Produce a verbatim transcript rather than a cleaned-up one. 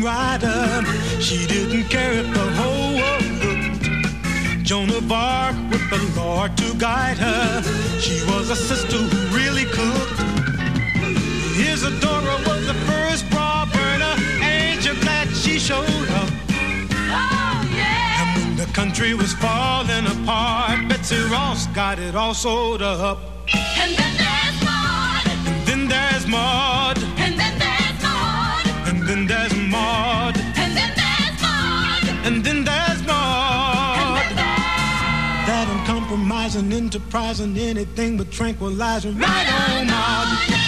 rider. She didn't care if the whole world looked. Joan of Arc with the Lord to guide her. She was a sister who really cooked. Isadora was the first bra burner. Ain't you glad she showed up? Oh, yeah! And when the country was falling apart, Betsy Ross got it all sewed up. And then there's Maud. And then there's Maud. And then there's Maud. And then there's Maud. And then there's Maud. And then there's Maud. And then That uncompromising, enterprising, anything but tranquilizing. Right on, Maud.